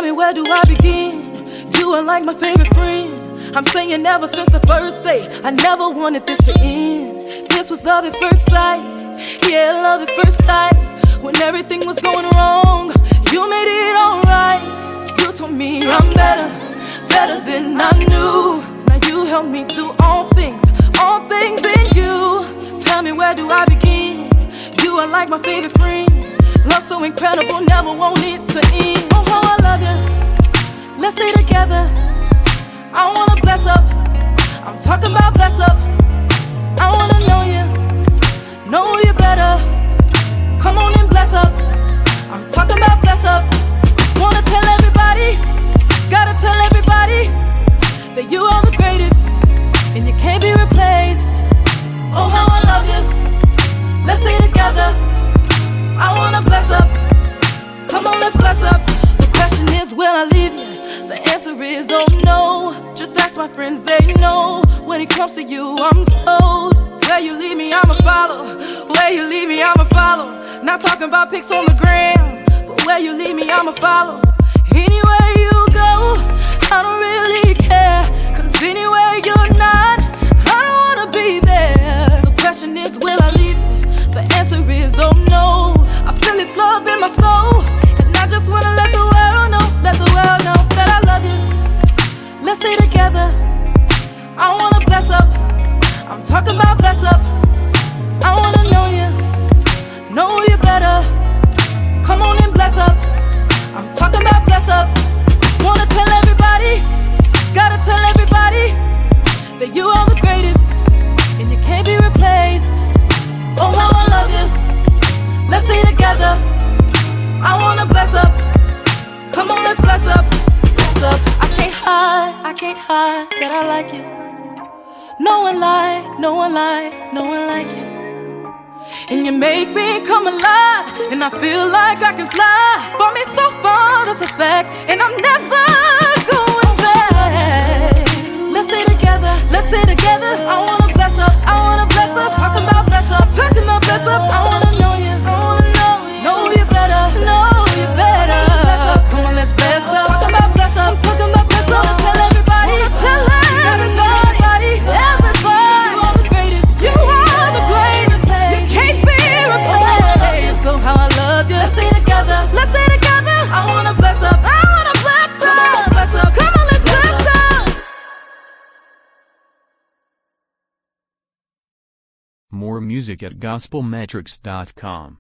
me, where do I begin? You are like my favorite friend. I'm saying ever since the first day, I never wanted this to end. This was love at first sight. Yeah, love at first sight. When everything was going wrong, you made it alright. You told me I'm better, better than I knew. Now you help me do all things in you. Tell me, where do I begin? You are like my favorite friend. Love so incredible, never want it to end. Oh, how I love you. Let's stay together. I wanna bless up. I'm talking about bless up. I wanna know you better. Come on and bless up. I'm talking about bless up. Wanna tell everybody, gotta tell everybody that you are the greatest and you can't be replaced. Oh, how I love you. Let's stay together. I wanna bless up. Come on, let's bless up. The question is, will I leave you? The answer is, oh no. Just ask my friends, they know. When it comes to you, I'm sold. Where you leave me, I'ma follow. Where you leave me, I'ma follow. Not talking about pics on the gram, but where you leave me, I'ma follow. Anywhere you go, I don't really care. Cause anywhere you're not, I don't wanna be there. The question is, will I leave you? The answer is, oh no. I feel this love in my soul, and I just wanna let the world know that I love you. Let's stay together. I wanna bless up. I'm talking about bless up. I wanna know you better. Come on and bless up. I'm talking about bless up. Wanna tell everybody, gotta tell everybody that you are the greatest and you can't be replaced. Oh, how I love you. Let's stay together. I wanna bless up. Come on, let's bless up. Bless up. I can't hide that I like you. No one like you. And you make me come alive, and I feel like I can fly. Brought me so far, that's a fact, and I'm never going back. Let's stay together, let's stay together. I wanna bless up, I wanna bless up. Talking about bless up, talking about bless up. I wanna know you, know you better, bless up. Come on, let's bless up. Talking about bless up, talking about bless up. Wanna tell everybody, everybody, you are the greatest, you are the greatest. You can't be replaced. So how I love you. Let's stay together, let's stay together. I wanna bless up, I wanna bless up. Come on, bless up, come on, let's bless up. More music at gospelmetrics.com.